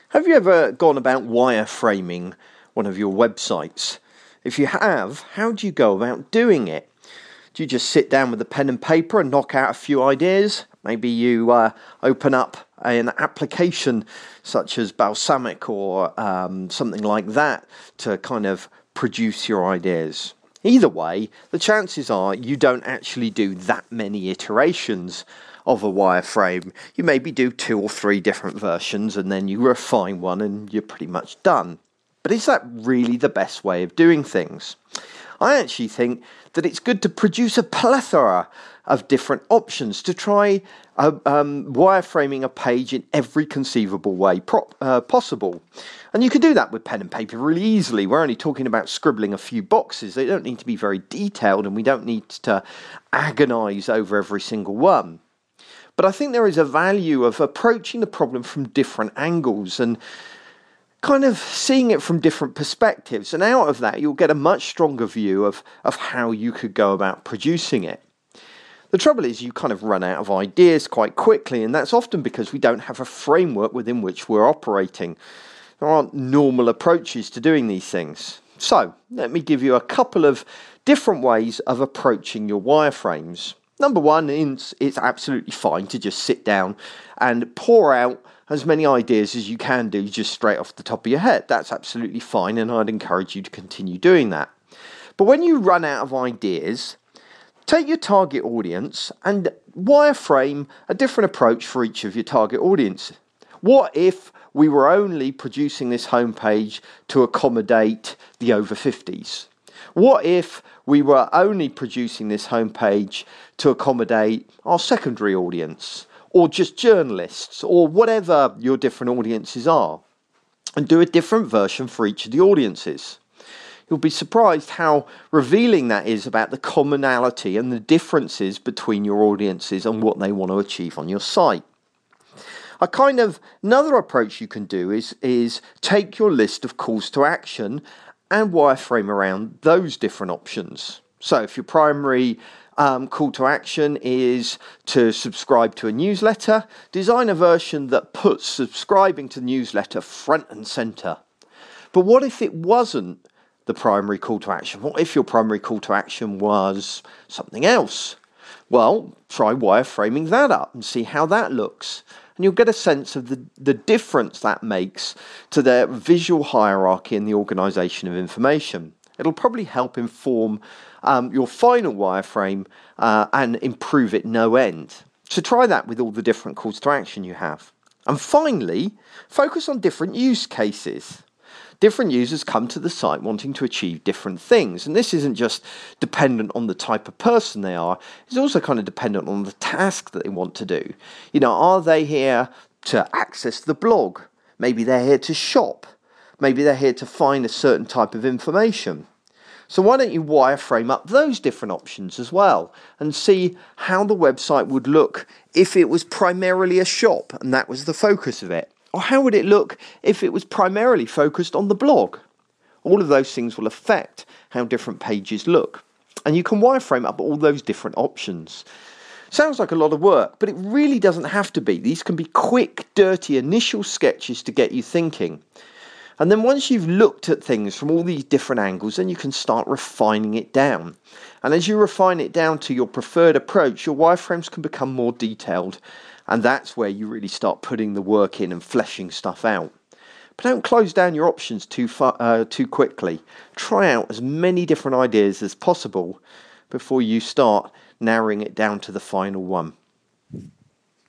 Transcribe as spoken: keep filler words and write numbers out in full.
Have you ever gone about wireframing one of your websites? If you have, how do you go about doing it? Do you just sit down with a pen and paper and knock out a few ideas? Maybe you uh, open up an application such as Balsamiq or um, something like that to kind of produce your ideas. Either way, the chances are you don't actually do that many iterations of a wireframe. You maybe do two or three different versions and then you refine one and you're pretty much done. But is that really the best way of doing things? I actually think that it's good to produce a plethora of different options to try uh, um, wireframing a page in every conceivable way pro- uh, possible. And you can do that with pen and paper really easily. We're only talking about scribbling a few boxes. They don't need to be very detailed and we don't need to agonize over every single one. But I think there is a value of approaching the problem from different angles and kind of seeing it from different perspectives. And out of that, you'll get a much stronger view of, of how you could go about producing it. The trouble is you kind of run out of ideas quite quickly, and that's often because we don't have a framework within which we're operating. There aren't normal approaches to doing these things. So, let me give you a couple of different ways of approaching your wireframes. Number one, it's, it's absolutely fine to just sit down and pour out as many ideas as you can do just straight off the top of your head. That's absolutely fine, and I'd encourage you to continue doing that. But when you run out of ideas, take your target audience and wireframe a different approach for each of your target audience. What if we were only producing this homepage to accommodate the over fifties? What if we were only producing this homepage to accommodate our secondary audience, or just journalists, or whatever your different audiences are, and do a different version for each of the audiences? You'll be surprised how revealing that is about the commonality and the differences between your audiences and what they want to achieve on your site. A kind of another approach you can do is, is take your list of calls to action and wireframe around those different options. So if your primary um, call to action is to subscribe to a newsletter, design a version that puts subscribing to the newsletter front and center. But what if it wasn't the primary call to action? What if your primary call to action was something else? Well, try wireframing that up and see how that looks. And you'll get a sense of the, the difference that makes to their visual hierarchy in the organisation of information. It'll probably help inform um, your final wireframe uh, and improve it no end. So try that with all the different calls to action you have. And finally, focus on different use cases. Different users come to the site wanting to achieve different things. And this isn't just dependent on the type of person they are. It's also kind of dependent on the task that they want to do. You know, are they here to access the blog? Maybe they're here to shop. Maybe they're here to find a certain type of information. So why don't you wireframe up those different options as well and see how the website would look if it was primarily a shop and that was the focus of it? Or how would it look if it was primarily focused on the blog? All of those things will affect how different pages look. And you can wireframe up all those different options. Sounds like a lot of work, but it really doesn't have to be. These can be quick, dirty initial sketches to get you thinking. And then once you've looked at things from all these different angles, then you can start refining it down. And as you refine it down to your preferred approach, your wireframes can become more detailed. And that's where you really start putting the work in and fleshing stuff out. But don't close down your options too far, uh, too quickly. Try out as many different ideas as possible before you start narrowing it down to the final one.